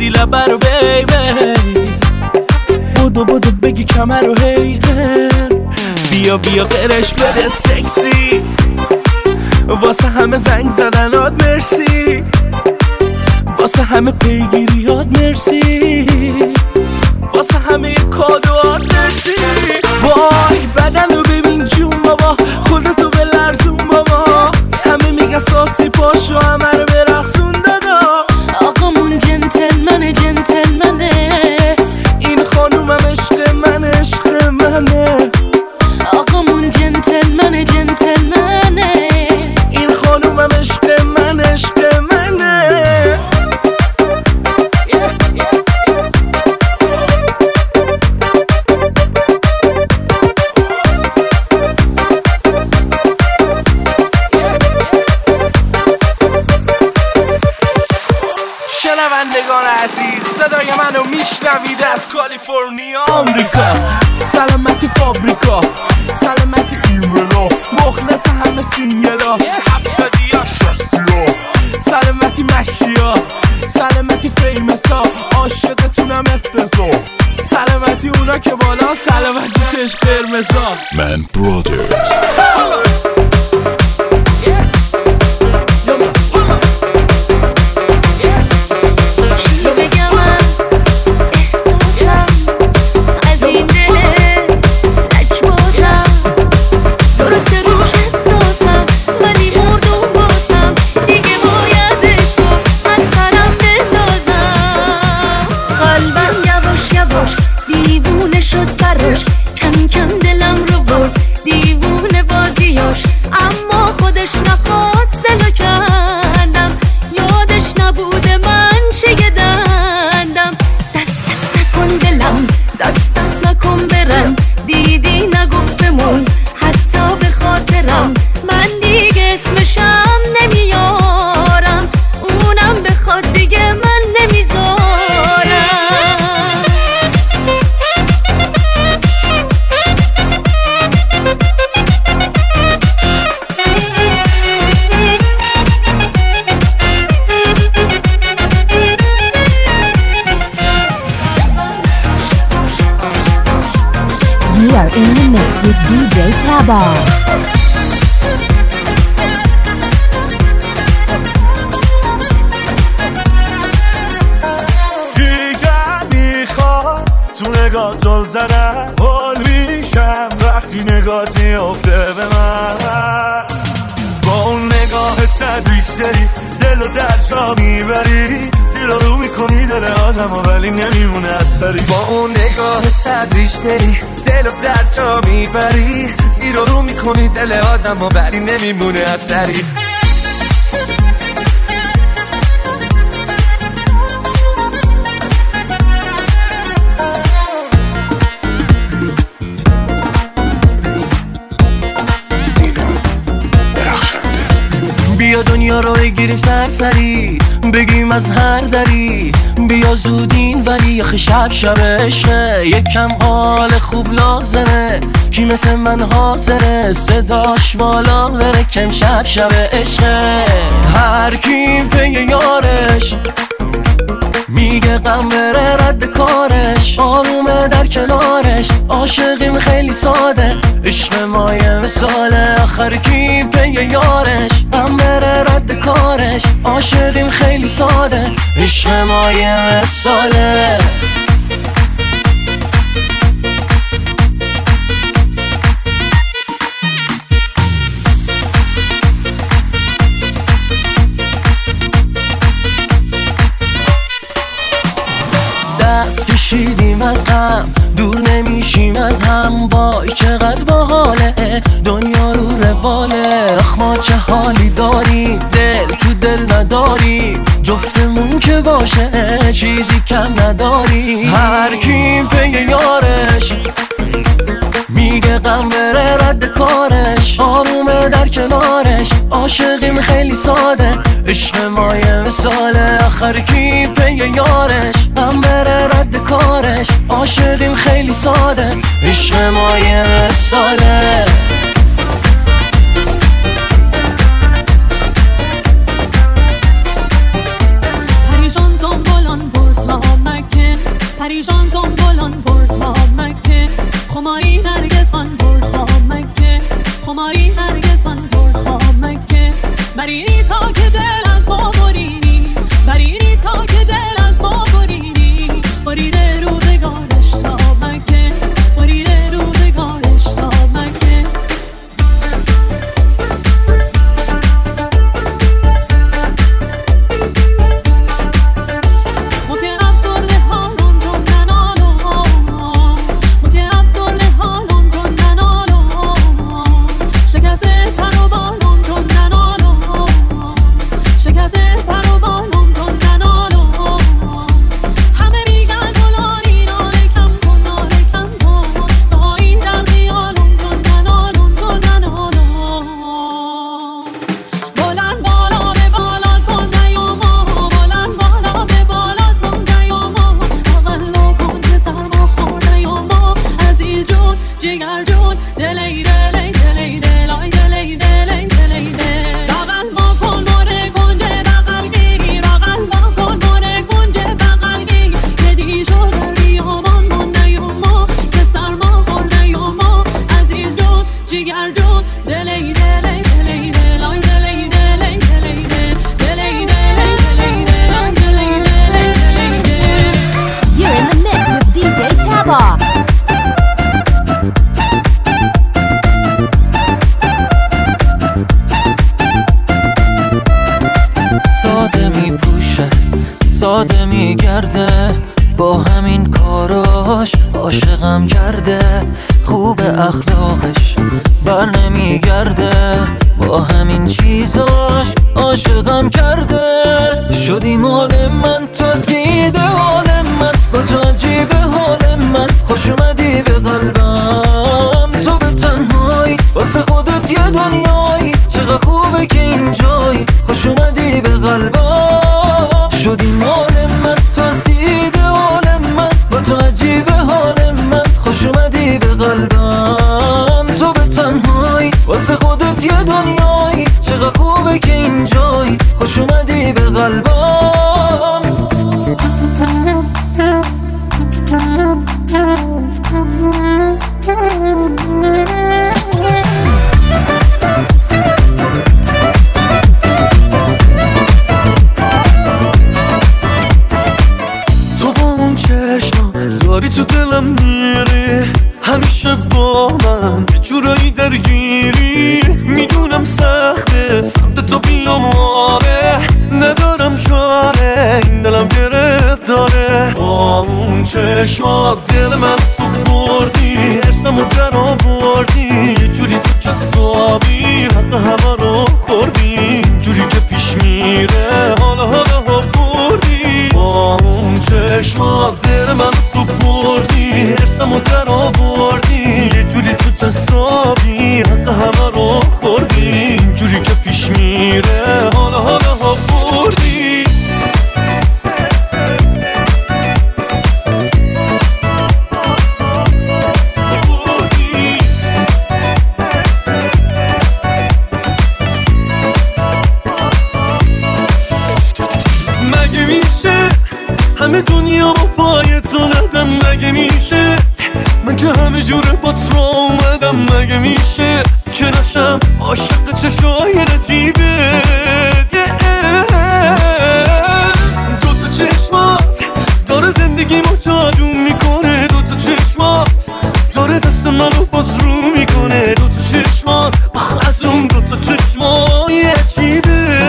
کردی لبه رو بیبی، بودو بودو بگی کمر رو هیغن، بیا بیا قرش بده سکسی، واسه همه زنگ زدنات مرسی، واسه همه پیگیریات مرسی، واسه همه کادوات مرسی. وای بدن رو ببین جون بابا، خودتو بلرزون بابا، همه میگن ساسی پاشو همه رو برقصون دادا. آقامون جنتلمنه جنتلمنه، این خانومم عشق من عشق منه. آقامون جنتلمنه جنتلمنه، این خانومم عشق من عشق منه. شنوندگان عزیز، صدای منو میشنوید از کالیفرنیا آمریکا، سلامتی فابریکا، سلامتی ایمرلا، مخلص همه سینگلا، هفتادیا شستیا، سلامتی مشیا، سلامتی فیمسا، عاشقتونم افتضا، سلامتی اونا که بالا، سلامتی چشم قرمزا. من برادرز دیوونه شد براش، کم کم دلم رو برد دیوونه بازیاش، اما خودش نخواست دلو کندم، یادش نبوده من چه دندم. دست دست نکن دلم، دست دست نکن برم، دیدی نگفت بمون حتی به خاطرم، من دیگه اسمشم نمیارم، اونم بخواد دیگه من نمیذارم. You are in the mix with DJ Tabar. تو نگاه جل زدن حال میشم وقتی نگاهت میافته به من، با اون نگاه صد ریشتری دل و در جا میبری، زیر رو میکنی دل آدم و ولی نمیمونه اثری. با اون نگاه صد ریشتری دل و در جا میبری، زیر رو میکنی دل آدم و ولی نمیمونه اثری. بیا دنیا رو بگیریم سرسری، بگیم از هر دری، بیا زودین ولی آخه شب شب عشقه، یکم حال خوب لازمه، کی مثل من حاضره صداش بالا بره کم شب شب عشقه. هر کی پی یارش میگه غم بره رد کارش، آرومه در کنارش، عاشقیم خیلی ساده، عشق ما یه مثاله. آخر کی پی یارش غم بره رد کارش، عاشقیم خیلی ساده، عشق ما یه مثاله. دست کشیدیم از غم، دور نمیشیم از هم، وای چقدر باحاله دنیا رو رواله. آخ ما چه حالی داریم، دل تو دل نداریم، جفتمون که باشه چیزی کم نداریم. هر کی پی یارش میگه غم بره رد کارش، آرومه در کنارش، عاشقیم خیلی ساده، عشق ما یه مثاله. آخر کی پی یارش غم بره رد کارش، عاشقیم خیلی ساده، عشق ما یه مثاله. پریشان دنبالان برتا بریری تا که دل از ما بریری، بریری تا که دل از ما بریری. بریده روزگارش تا مکه، بریده روزگارش تا مکه. ساده میگرده با همین کاراش، عاشقم کرده خوب اخلاقش بر نمیگرده، با همین چیزاش عاشقم کرده. شدی مال من، تو زیده حال من، با تو عجیبه حال من، خوش اومدی به قلبم. تو به تنهایی واسه خودت یه دنیایی، چقدر خوبه که اینجایی، خوش اومدی به قلبم. شدی مال من، تو زیده حال من، با تو عجیبه حال من، خوش اومدی به قلبم. تو به تنهایی واسه خودت یه دنیایی، چقدر خوبه که اینجایی، خوش اومدی به قلبم. داری تو دلم میری، همیشه با من یه جورایی درگیری. میدونم سخته سمت تو بیام، آره ندارم چاره، این دلم گرفتاره. با اون چشمات دل من تو بردی، ارسمو در آوردی، یه جوری تو جسابی حق همه رو خوردی. جوری که پیش میره حالا بردی. با اون چشمات دل من تو بردی، ارسمو در آوردی، یه جوری تو جسابی حق همه رو خوردی. جوری که پیش میره حالا بردی. مگه میشه همه دنیا با پای تو ندم؟ مگه میشه من که همه جوره با تو اومدم؟ مگه میشه که نشم عاشق چشای نجیبه؟ دوتا چشمات داره زندگیمو جادو میکنه، دوتا چشمات داره دست منو باز رو میکنه. دوتا چشمات از اون دوتا چشمای عجیبه.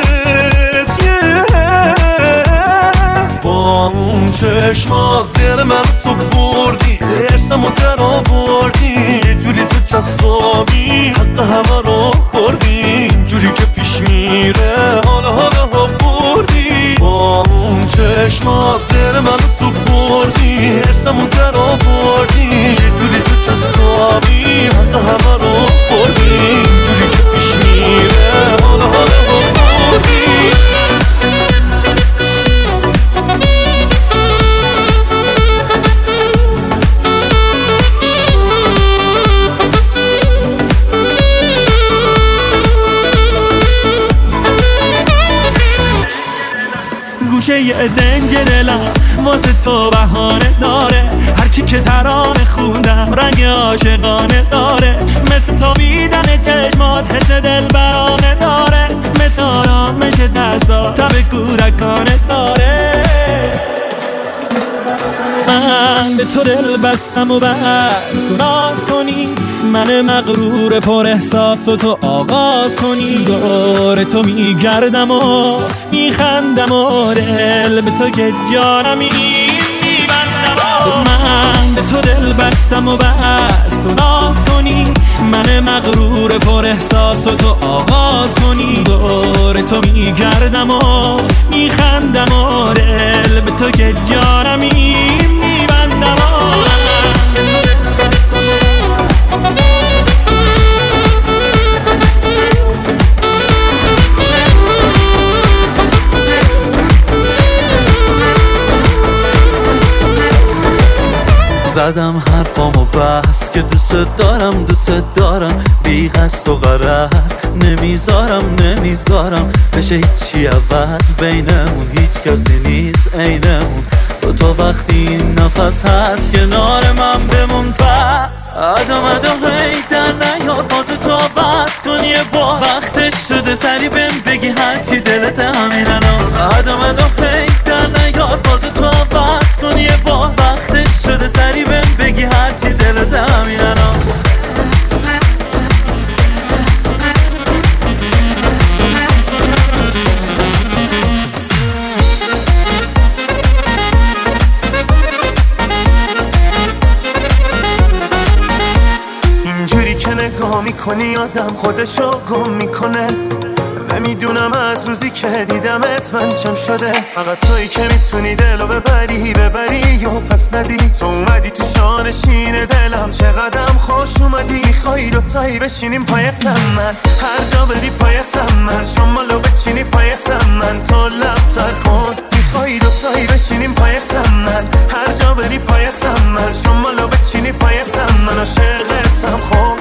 با اون چشمات دل من تو بردی، ارسمو در آوردی، یه جوری تو جسابی حق همه رو خوردی. جوری که پیش میره حالا بردی. با اون چشمات دل من تو بردی، ارسمو در آوردی، یه جوری تو جسابی حق همه رو خوردی. جوری که پیش میره حالا بردی. گوشه یه دنج دلم واسه تو بهانه داره، هرچی که ترانه خوندم رنگ عاشقانه داره. مثل تو بیدن چشمات حس دل برانه داره، مثل آرامش دستا تب کودکانه داره. من به تو دل بستم و بس تو ناز کنی، من مغرور پر احساس و تو آغاز کنی. دور تو میگردم و میخندم و دل به تو که جانم میبندم. من به تو دل بستم و بس تو ناز کنی، من مغرور پر احساس و تو آغاز کنی. دور تو میگردم و میخندم و دل به تو که جانم میبندم. زدم حرفامو بس که دوست دارم بی قصد و غرض نمیذارم بشه هیچی عوض بینمون، هیچ کسی نیست عینمون. تو وقتی این نفس هست کنار من بمون پس. ادام هی در نیار فاز تو بس کن یه بار، وقتش شده سری بهم بگی هرچی دلت همین الان. ادام هی در نیار فاز تو بس کن یه بار، وقتش شده سری بهم بگی هرچی دلت همین الان. نگاه میکنی آدم خودشو گم میکنه. نمیدونم از روزی که دیدمت من چم شده. فقط تویی که میتونی دلو ببری یا پس ندی. تو اومدی تو شانشین دلم چقدرم خوش اومدی. میخوایی دوتایی بشینیم پایتم من، هر جا بدی پایتم من. شمالو بچینی پایتم من، تو لب تر کن. میخوایی دوتایی بشینیم پایتم من، هر جا بدی پایتم من. شمالو بچینی پایتم من، عاشقتم خب.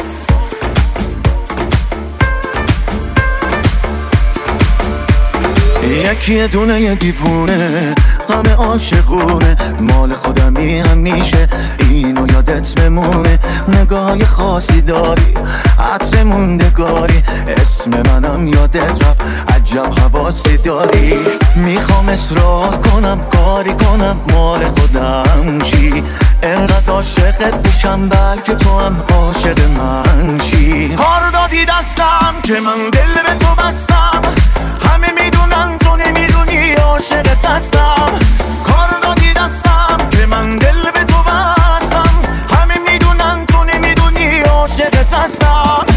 یکی دونه دیوونه غم عاشقونه، مال خودمی همیشه اینو یادت بمونه. نگاه خاصی داری عطر موندگاری، اسم منم یادت رفت عجب حواسی داری. میخوام اصرار کنم کاری کنم مال خودم شی، انقدر عاشقت بشم بلکه تو هم عاشق من شی. کار دادی دستم که من دل به تو بستم، همه میدونن تو نمیدونی عاشقت هستم. کار دادی دستم که من دل به تو بستم، همه میدونن تو نمیدونی عاشقت هستم.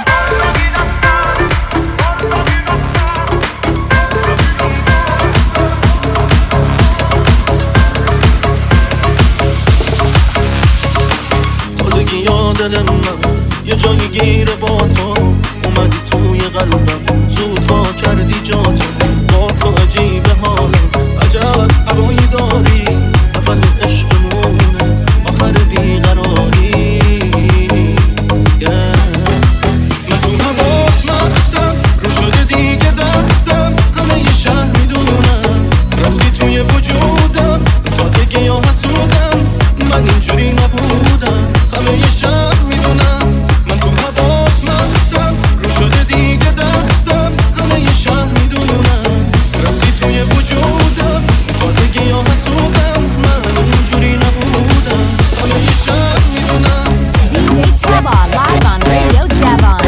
تازگی یاد دل من یه جایی گیره با تو اومدی توی قلبم، زود ها کردی جاتو با تو عجیبه حالم. عجب هوایی داری اول عشقمونه آخر بیقراری. من تو هوات مستم رو شده دیگه دستم، همه یه شهر میدونم رفتی توی وجودم. تازگی ها حسودم من اینجوری نبودم، همه یه شهر میدونم. من تو هوات مستم رو شده دیگه دستم، همه یه شهر میدونم رفتی توی وجودم. تازگی ها حسودم من اینجوری نبودم، همه یه شهر میدونم. DJ Taba live on Radio Javon.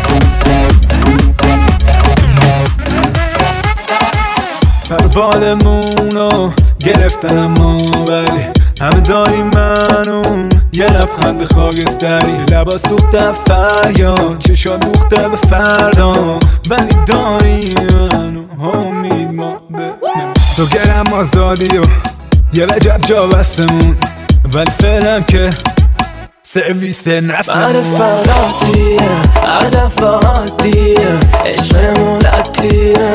بالمونو گرفتن اما ولی همه داری منو یه لبخند خاکستری. لبا سوخته فریاد چشا دوخته به فردا، ولی داری منو امید ما به تو گرم آزادی و یه وجب جا بستمون، ولی فعلا که سرویس نسلمون. معرفاتیه هدف عادیه عشقمون لطیه،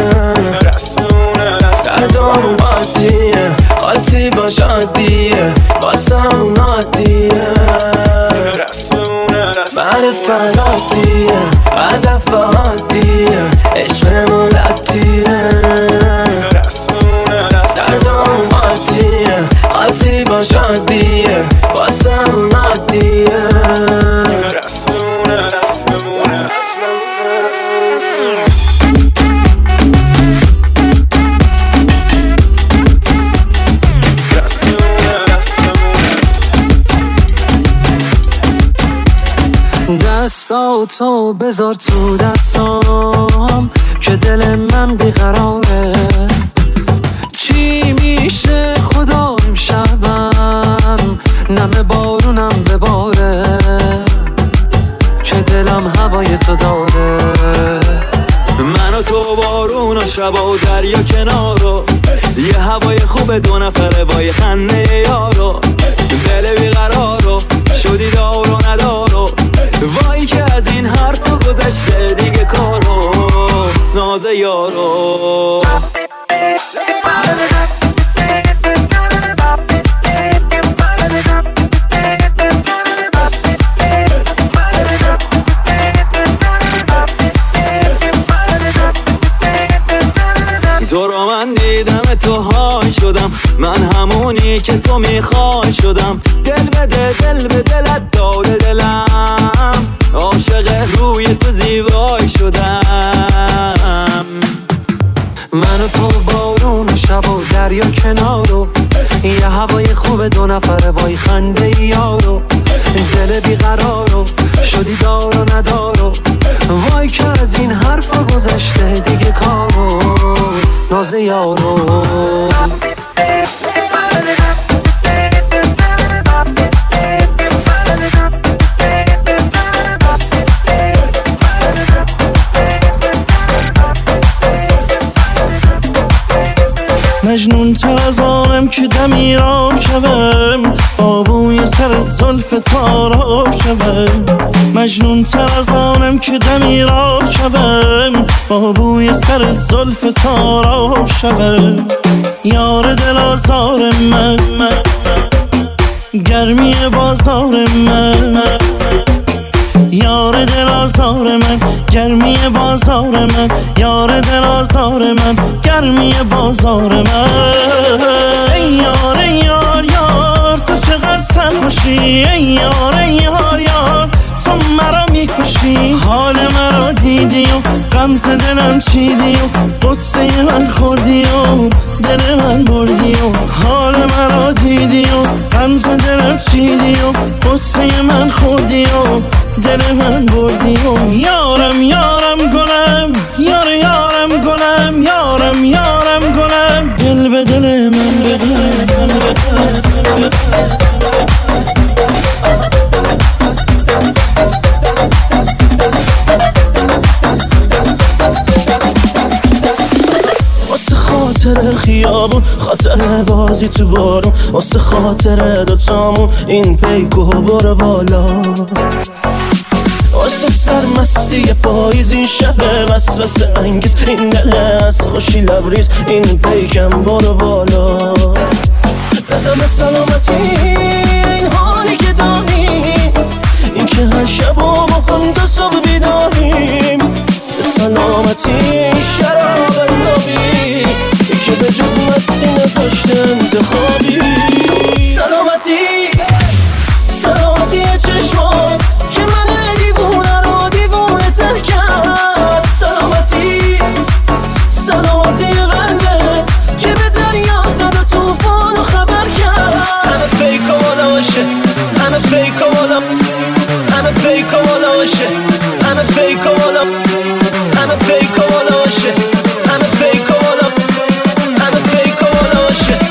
دردامون عادیه قاطی با شادیه واسمون عادیه. معرفاتیه هدف عادیه عشقمون لطیه، دردامون عادیه قاطی با شادیه واسمون عادیه. دستاتو بذار تو دستام که دل من بیقراره. چی میشه خدا امشبم نم بارونم بباره که دلم هوای تو داره. من و تو بارون و شب و دریا کنارو، یه هوای خوب دو نفره وای خنده یارو. دل بیقرارو شدی دار و ندارو، وای که از این حرفا گذشته دیگه کارو ناز یارو. تو رو من دیدم تو های شدم، من همونی که تو میخوای شدم. دل به دلت داده دلم، عاشق روی تو زیبای شدم. من و تو بارون و شب و دریا کنارو، یه هوای خوب دو نفره وای خنده یارو. دل بیقرارو شدی دار و ندارو، وای که از این حرفا گذشته دیگه کارو ناز یارو. مجنون تر از آنم که دمیراب شوم، با بوی سر زلف تاراب شوم. مجنون تر از آنم که دمیراب شوم، با بوی سر زلف تاراب شوم. یار دل آزار من، گرمی بازار من. یار دل آزار من، گرمی بازار من. یار دل آزار من، گرمی بازار من. ای یار ای یار یار تو چقدر سرخوشی. ای یار ای یار یار تو مرا میکشی. حال مرا دیدی و غمزه دلم چیدی و قصه من خوردی و دل من بردی و حال مرا دیدی و غمزه دلم چیدی و قصه من خوردی و دل من بردی و یارم یارم گلم یار یارم گلم یارم یارم گلم دل به دل من بده. واسه خاطر خیابون، خاطر بازی تو بارون، واسه خاطر دوتامون این پیکو برو بالا. واسه سرمستی پاییز این شب وسوسه انگیز، این دل از خوشی لبریز این پیکم برو بالا. بزن به سلامتی این حالی که داریم، این که هر شب و با هم تا صبح بیداریم. به سلامتی این شراب اندابی که به جز مستی نداشته انتخابی. سلامتی سلامتی چشمات که من دیوونه رو دیوونه تر کرد. سلامتی سلامتی قلبت که به دریا زد و توفان و خبر کرد. همه فیک و والا باشه، همه فیک و والا، همه فیک و والا باشه، همه فیک و والا، همه فیک و والا باشه، همه فیک و والا، همه فیک و والا باشه.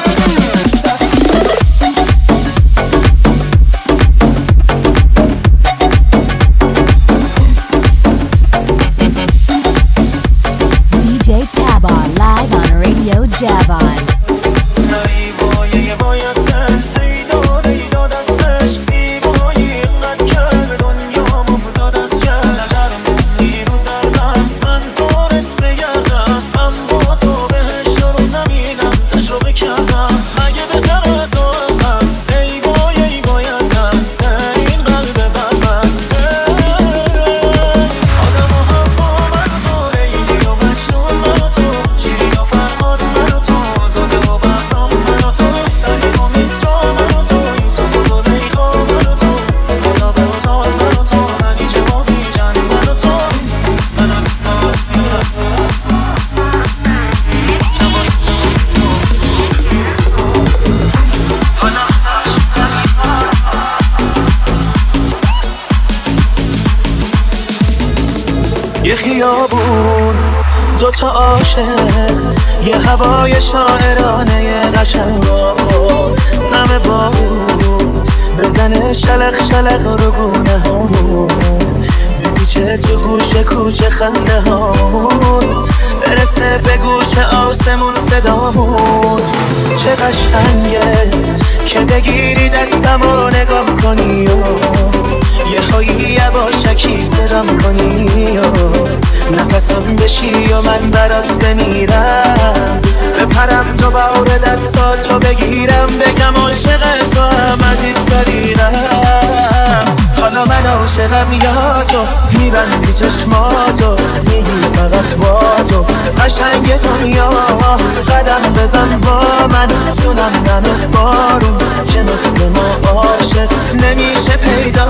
DJ Tabon live on Radio Javon. زاد بیابون دوتا عاشق یه هوای شاعرانه قشنگا نم بارون بزنه شلق شلق رو گونه هامون بپیچه تو گوشه کوچه خنده هامون برسه به گوش آسمون صدامون چه قشنگه که بگیری دستم و نگاه کنی و یه هایی یواشکی صدام کنی و نفسم بشی و من برات بمیرم بپرم دوباره دستاتو بگیرم بگم عاشق تو هم عزیز داریرم حالا من عاشقم یا تو میبندی چشماتو میگی فقط با تو قشنگ دنیا قدم بزن با من تونم نمه بارون که مثل ما عاشق نمیشه پیدا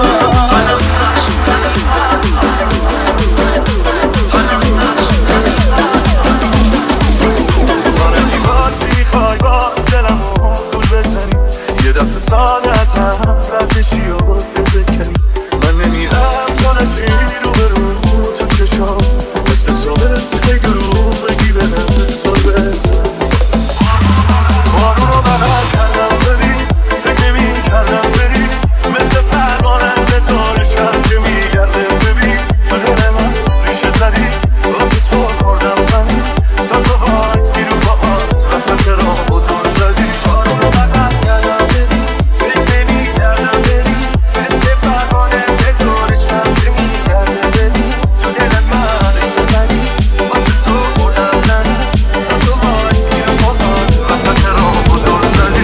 میخوای با دلمو گول بزنی یه دفعه ساده از هم ردشی و دل بکنی من نمیرم تا نشی رو به رو تو چشام مثل صبح خیلی رو بگی به هم سال بزن بارونو بغل کردم ببین فکر نمی کردم بری مثل پرواننده تار شب که میگرده ببین تو دل من ریشه زدی واسه تو خوردم زمین تا تو وایسی رو با وسط راه و دور زدی بارونو بغل کردم ببین فکر نمی کردم بری مثل پرواننده تار شب که میگرده ببین تو دل من ریشه زدی واسه تو خوردم زمین تا تو وایسی رو با وسط راه و دور زدی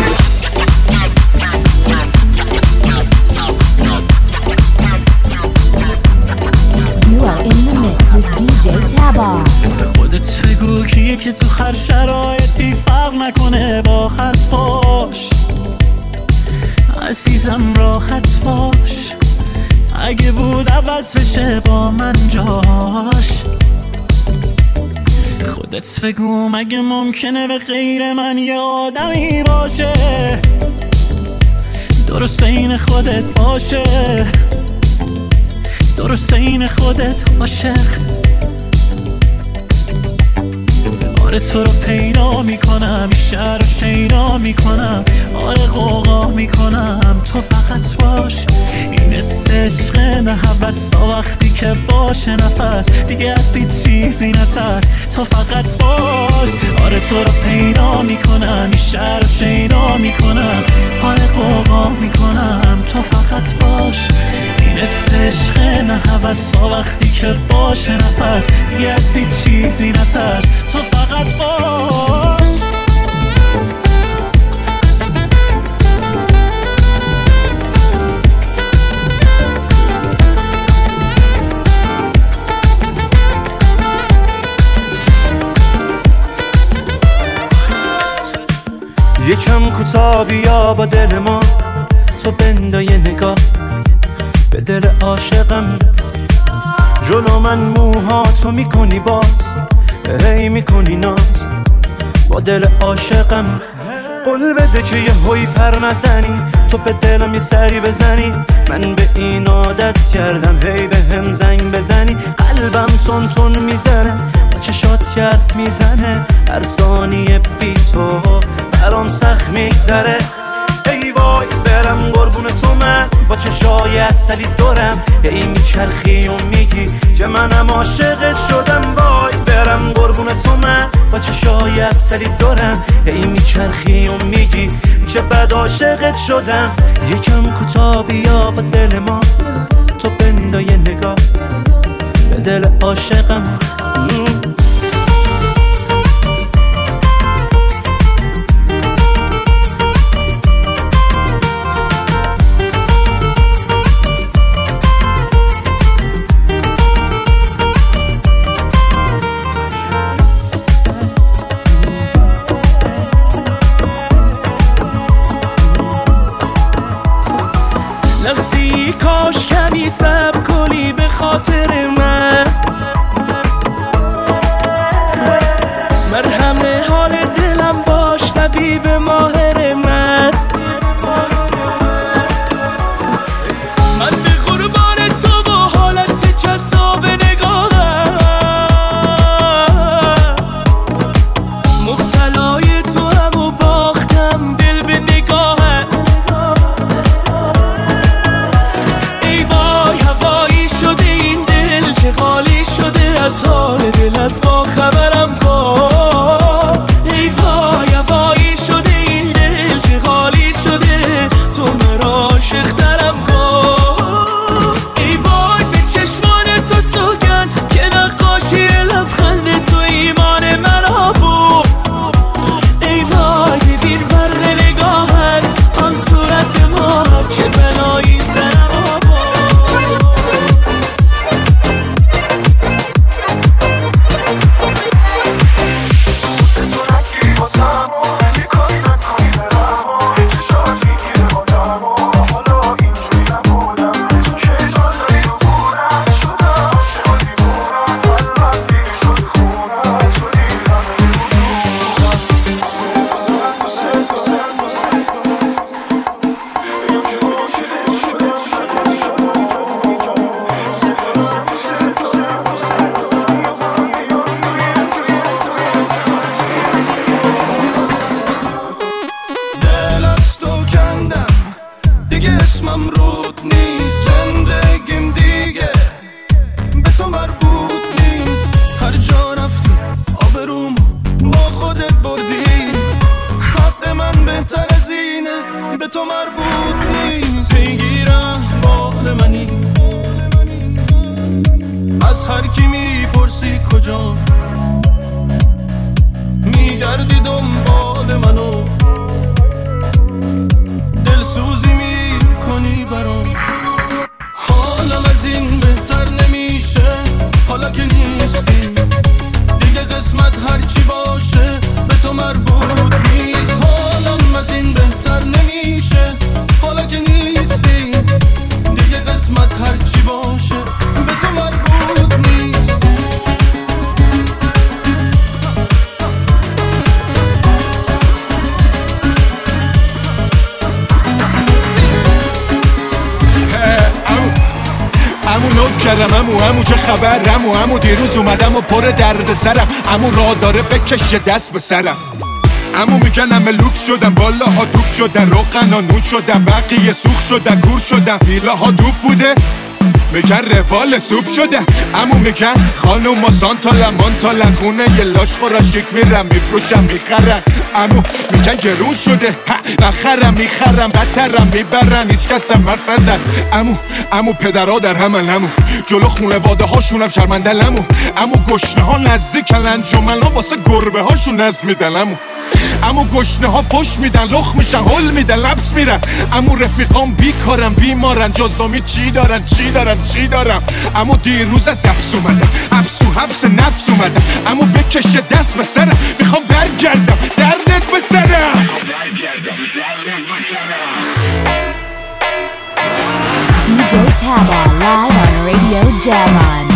You are in the mix with DJ Tabar. خودت بگو کیه که تو هر شرایطی فرق نکنه با حرفاش عزیزم راحت باش اگه بود عوض بشه با من جاش خودت بگو مگه ممکنه به غیر من یه آدمی باشه درست این خودت باشه درست این خودت عاشق آره تو رو پیدا میکنم این شهر رو شیدا میکنم آره غوغا میکنم تو فقط باش این عشق نه حوثا وقتی که باشه نفس دیگه از هیچ چیزی نترس تو فقط باش آره تو رو پیدا میکنم این شهر رو شیدا میکنم آره غوغا میکنم تو فقط باش این عشق نه حوثا وقتی که باشه نفس دیگه از هیچ چیزی نترس تو فقط باش یکم کوتاه بیا با دل ما تو بندای نگاه به دل عاشقم جلو من موها تو میکنی باز هی میکنی ناز با دل عاشقم قول بده که یه هوی پر نزنی تو به دلم یه سری بزنی من به این عادت کردم هی به هم زنگ بزنی قلبم تون تون میزنه با چشات کرف میزنه هر ثانیه بی تو برام سخت میگذره ای وای برم قربون تو من با چشای اصلی دورم ای میچرخی و میگی که منم عاشقت شدم وای برم قربون تو من با چشای اصلی دورم ای میچرخی و میگی که بد عاشقت شدم یکم کوتاه بیا با دل ما تو بندای نگاه به دل عاشقم لحظی کاش کمی صبر کنی به خاطر من مرهم حال دلم باش طبیب ماهر من من به قربان تو و حالت جذاب نگاهم عمو چه خبر عمو دیروز اومدم و پر درد سرم عمو راه داره بکشه دست به سرم عمو میگن همه لوکس شدن بالاها دوب شدن روغنا نون شدن بقیه سوخ شدن کور شدن ویلاها دوب بوده میگن روال سوپ شده عمو میگن خانوما مانتالن خونه یه لاش خورشیک میرم میفروشم میخرن عمو میگن گرون شده نخرم میخرم بدترم میبرن هیچ کس هم حرف نزن عمو پدرها در همن عمو جلو خونواده هاشونم شرمندن عمو گشنه ها نزدیکن انجمن ها واسه گربه هاشون نظم میدن عمو گشنه ها فش میدن لخ میشن هل میدن لبس میرن عمو رفیقام بیکارن بیمارن جزامی چی دارم عمو دیروز از حبس اومدم حبس نفس اومدم عمو بکشه دست به سرم میخوام برگردم دردت به سرم DJ Taba live on Radio Javan.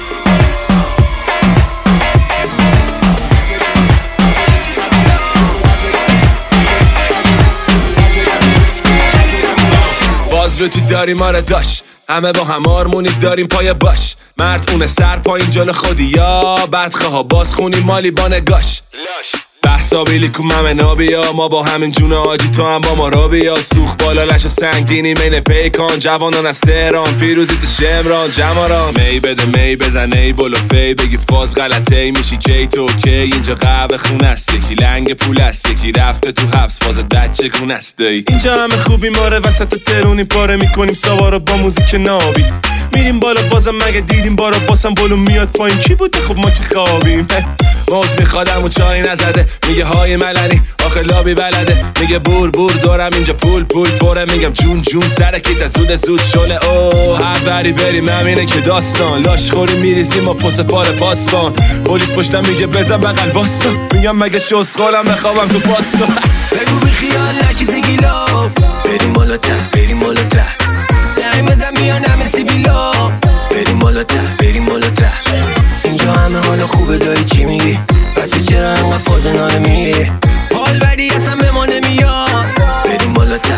فازلوتی داریم آره داشت همه با هم آرمونی داریم پای باش مرد اونه سر پایین جلو خودی یا بدخواه ها باز خونی مالی با نگاش بحثا بیلی کم همه نابیا ما با همین جون آجی تو هم با ما را بیا سوخ بالا لش و سنگینی مین پیکان جوانان از تهران پیروزیت شمران جماران می بده می بزن ای بلو فی بگی فاز غلطه ای میشی کی تو کی اینجا قهوه خون است یکی لنگ پول است یکی رفته تو حبس فاز دچه کون است دایی اینجا همه خوبی ماره وسط ترونی پاره میکنیم سوارو با موزیک نابی میریم بالا بازم مگه دیدیم بارا باسم بلو میاد پایین کی بوده خب ما که خوابیم موز میخوادم و چای نزده میگه های ملنی آخه لابی بلده میگه بور دارم اینجا پول پره میگم جون سر کیزت زود شله اوه هر بری بریم همینه که داستان لاش خوری میریزیم و پس پاره پاسبان پلیس پشتم میگه بزن بغل واسا میگم مگه شسخالم بخوابم تو پاسکان بگو بی خیال نشیزی گیلا بریم بالا ته زنگ بزن میان همه سیبیلا بریم بالا ته اینجا همه حالا خوبه دایی چی میگی پسی چرا انقدر فاز ناله میگی حال بدی اصلا به ما نمیاد بریم بالا ته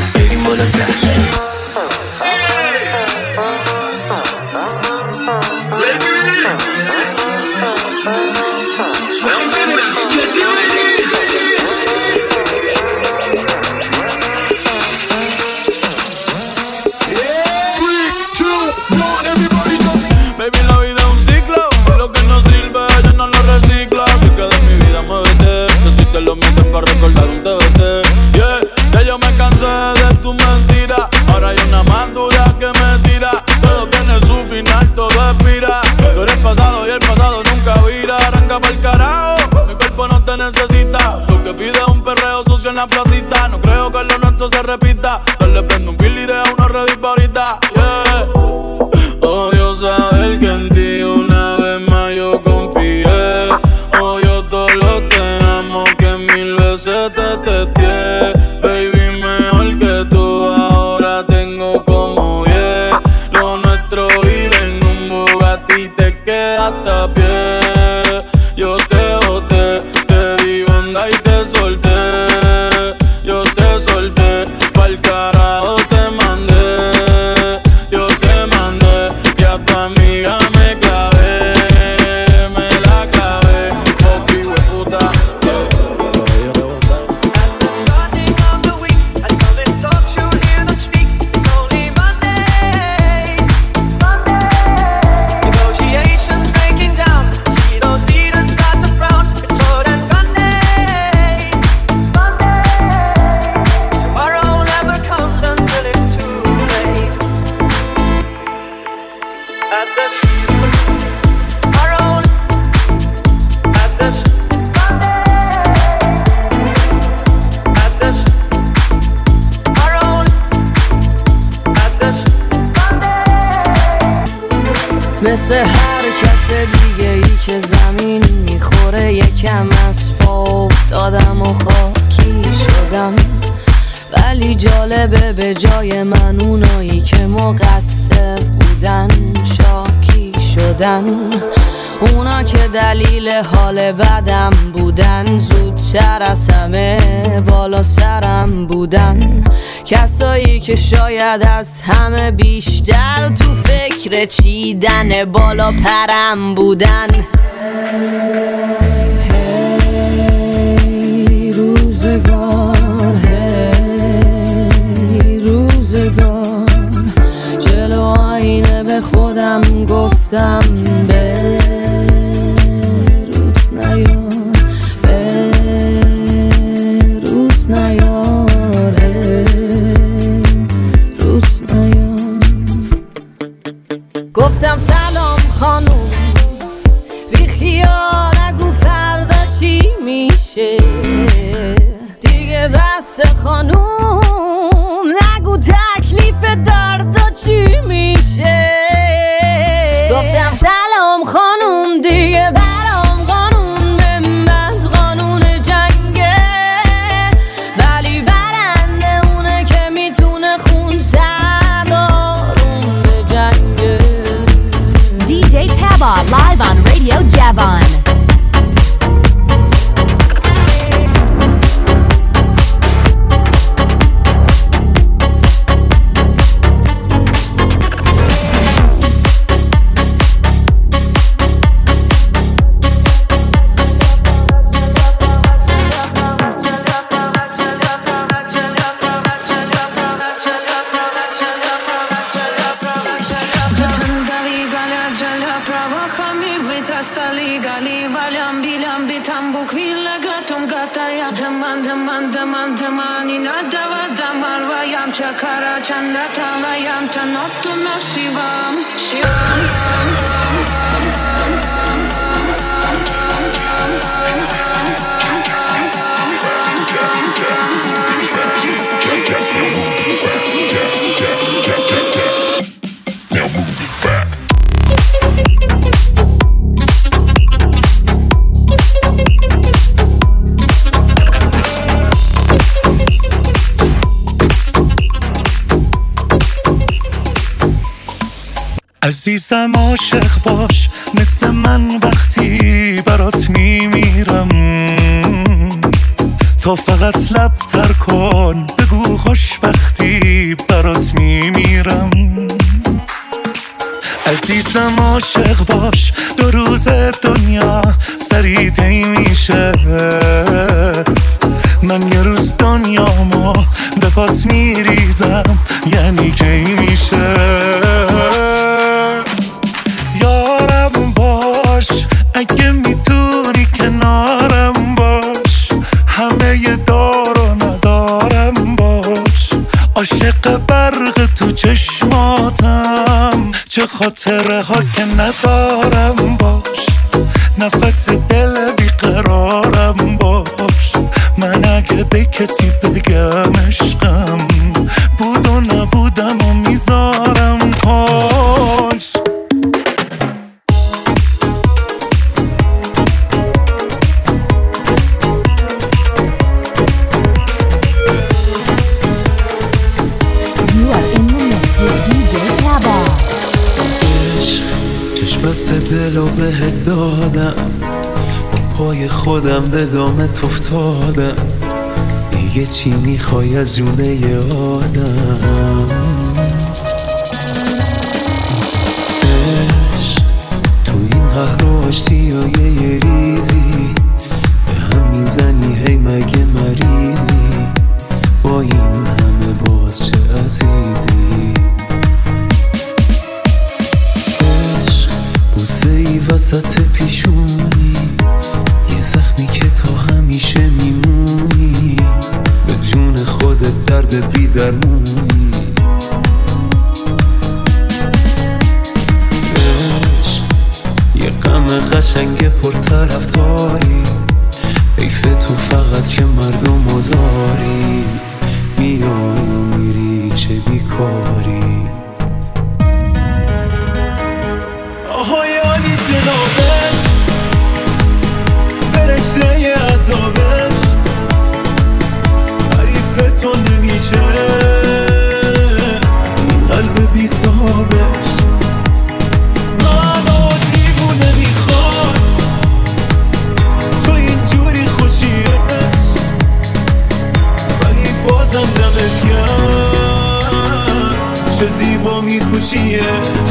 Lo meten para recordar un TBT. Yeah, ya yo me cansé de tu mentira. Ahora hay una más dura que me tira. Todo tiene su final, todo expira. Tú eres pasado y el pasado nunca vira. Arranca pa'l carajo, mi cuerpo no te necesita. Lo que pide es un perreo sucio en la placita. No creo que lo nuestro se repita. Dale prende un fil y deja uno ready pa' ahorita. Yeah. Odio saber que en ti una vez más yo confié. Odio todo lo te amo que mil veces te testé. Baby, mejor que tú ahora tengo como 10. Lo nuestro vive en un Bugatti, te quedaste a pie. Yo te boté, te di banda y te solté. Yo te solté, pa'l carajo te mandé. Yo te mandé, y a tu amiga me clavé. Me la clavé, popi hueputa. مثل هر کس دیگه ای که زمین میخوره یکم از پا افتادم و خاکی شدم ولی جالبه به جای من اونایی که مقصر بودن شاکی شدن اونا که دلیل حال بدم بودن زود بیشتر از همه بالا سرم بودن، کسایی که شاید از همه بیشتر تو فکر چیدن بالا پرم بودن. هی روزگار، هی روزگار، جلو آینه به خودم گفتم بروت نیار، بروت نیار، بروت نیار. گفتم سلام خانوم، بی خیال نگو فردا چی میشه دیگه، بس خانوم نگو تکلیف دردا چی میشه. گفتم سلام خانوم، دیگه برام قانون به من قانون جنگه، ولی برنده اونه که میتونه خون سر آروم به جنگه. DJ Tabba live on Radio Javon. عزیزم عاشق باش مثل من وقتی برات میمیرم، تا فقط لب تر کن بگو خوشبختی برات میمیرم. عزیزم عاشق باش 2 روز دنیا سریعی میشه، من یه روز دنیامو به پات میریزم یعنی کی میشه. یارم باش اگه میتونی کنارم باش، همه ی دار و ندارم باش، عاشق برق تو چشماتم چه خاطره ها که ندارم باش، نفس دل بیقرارم باش، من اگه به کسی بگم عشقم بود و نبودم و میذارم پاش. چشمست دلو بهت دادم، پای خودم به دامت افتادم، دیگه چی میخوای از جونه ی آدم؟ عشق تو این قهر و آشتی های یه ریزی به هم میزنی، هی مگه مریضی با این همه باز چه عزیزی؟ بوسه ای وسط پیشونی، یه زخمی که تا همیشه میمونی، به جون خودت درد بی درمونی. عشق یه غم قشنگ پرطرفداری، حیف تو فقط که مردم آزاری، میای و میری چه بیکاری. آهایانی جنابش فرشته عذابش، حریف تو نمیشه قلب بی صاحبش، منو دیوونه میخواد تو اینجوری خوشیه چه زیبا میپوشیش.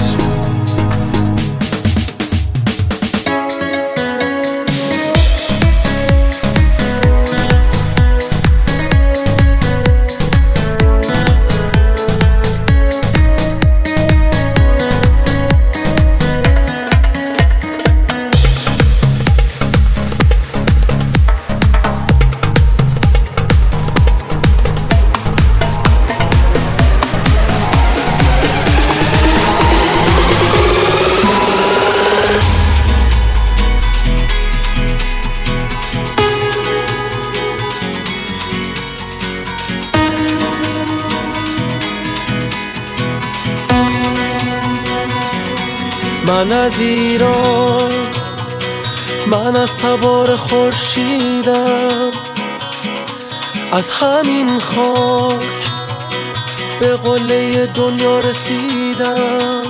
من از ایران، من از تبار خورشیدم، از همین خاک به قله دنیا رسیدم.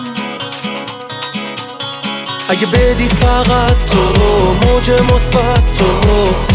اگه بدی فقط تو موج مثبت تو